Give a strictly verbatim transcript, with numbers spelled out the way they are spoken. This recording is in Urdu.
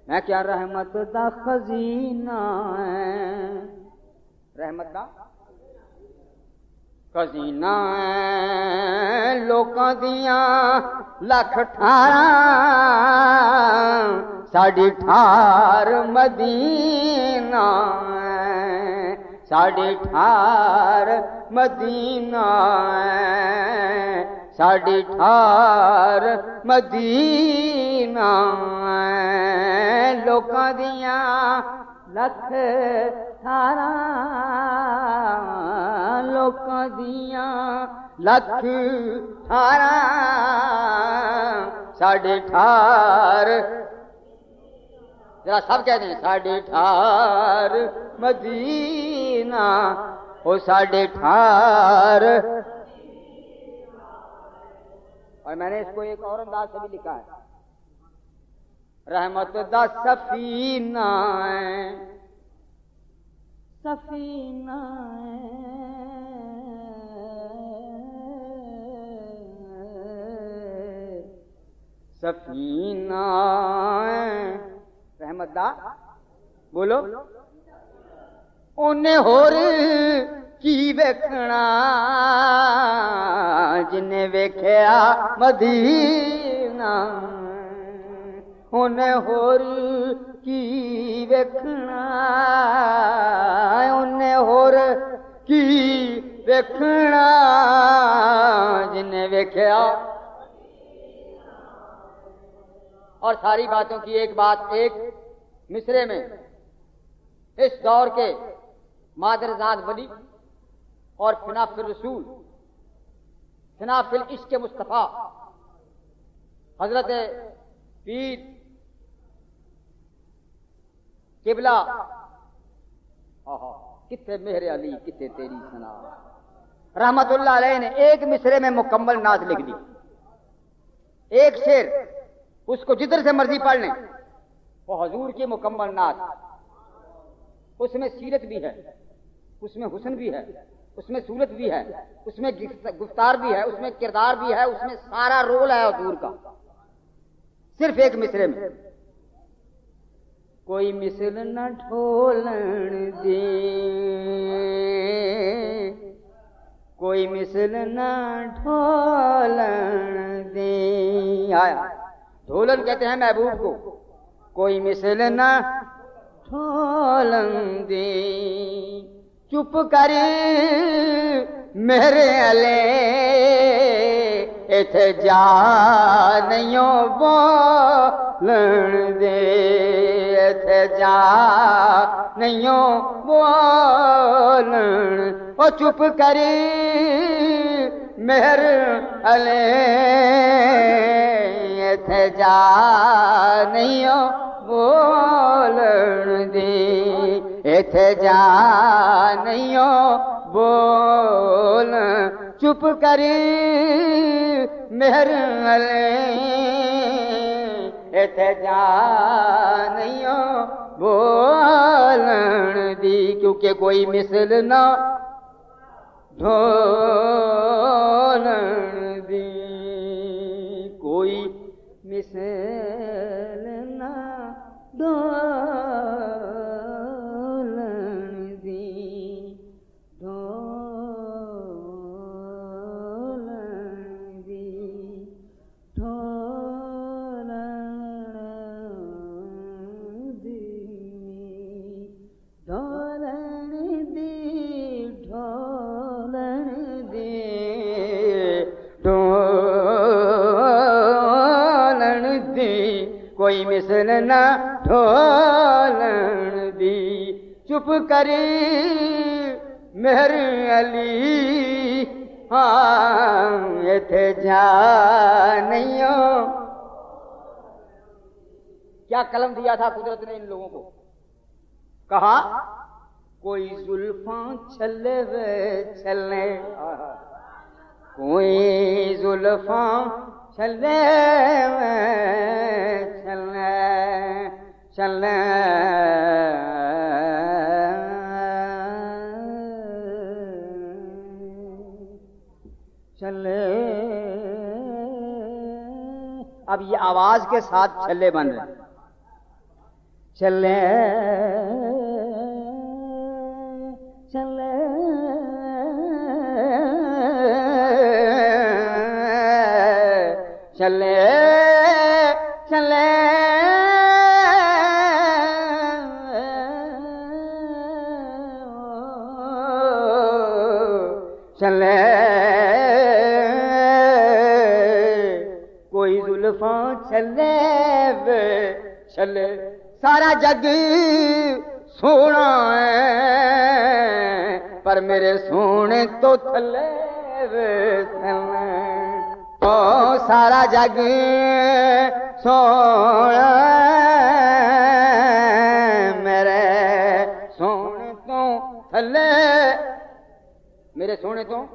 میں کیا رحمت دا خزینہ ہے، رحمت دا خزینہ ہے، لوکاں دیاں لکھ ٹھاراں ساڈی ٹھار مدینہ ہے، ساڈی ٹھار مدینہ ہے، ساڈی ٹھار مدینہ ہے، لوکاں دیاں لکھ ٹھاراں لوکاں دیاں لکھ ٹھاراں ساڈی ٹھار، ذرا سب کہتے ہیں ساڈی ٹھار مدینہ، او ساڈی ٹھار۔ اور میں نے اس کو ایک اور انداز سے بھی لکھا ہے، رحمت دا سفینہ ہے، سفینہ ہے، سفینہ ہے، رحمت دا بولو انہیں ہور کی ویکھنا جنہیں ویکھیا مدینہ، انہیں ہور کی ویکھنا انہیں ہور کی ویکھنا جنہیں ویکھیا۔ اور ساری باتوں کی ایک بات ایک مصرے میں اس دور کے مادرزاد ولی اور فنا فی الرسول فنا فی العشق مصطفیٰ حضرت پیر قبلہ کتے مہر علی کتے تیری سنا رحمت اللہ علیہ نے ایک مصرے میں مکمل نعت لکھ دی، ایک شعر اس کو جدھر سے مرضی پڑھ لیں، وہ حضور کی مکمل نعت، اس میں سیرت بھی ہے، اس میں حسن بھی ہے، اس میں صورت بھی ہے، اس میں گفتار بھی ہے، اس میں کردار بھی ہے، اس میں سارا رول ہے حضور کا، صرف ایک مصرے میں۔ کوئی مثل نہ ڈھولن دے کوئی مثل نہ ڈھولن دے، آیا ڈھولن کہتے ہیں محبوب کو، کوئی مثل نہ ڈھولن دے، چپ کر میرے علی ایتھے جا نہیں بولن دے، ایتھے جا نہیں بولن، او چپ کر میرے علی ایتھے جا نہیں بولن دی، ایتھے جا نہیں بولن، چپ کری میرے علی ایتھے جا نہیں بولن دی، کیونکہ کوئی مثل نہ ڈھولن دی، کوئی مثل نہ ڈھولن دی، ڈھولن دی، ڈھولن دی، ڈھولن دی، ڈھولن دی، ڈھولن دی، کوئی مثل نہ ڈھولن دی، چپ کری میرے علی ہاں ایتھے جا نہیں۔ کیا قلم دیا تھا قدرت نے ان لوگوں کو، کہا کوئی زلفاں چھلے وے چھلے، کوئی زلفاں چھلے وے چھلے چھلے، چھلے، اب یہ آواز کے ساتھ چھلے بن رہے ہیں، چلے چلے چلے چلے چلے کوئی زلفاں چلے وے چلے سارا جگ سونا ہے پر میرے سونے تو تھلے وے چلے او سارا جگ سونا میرے سونے تو تھلے میرے سونے تو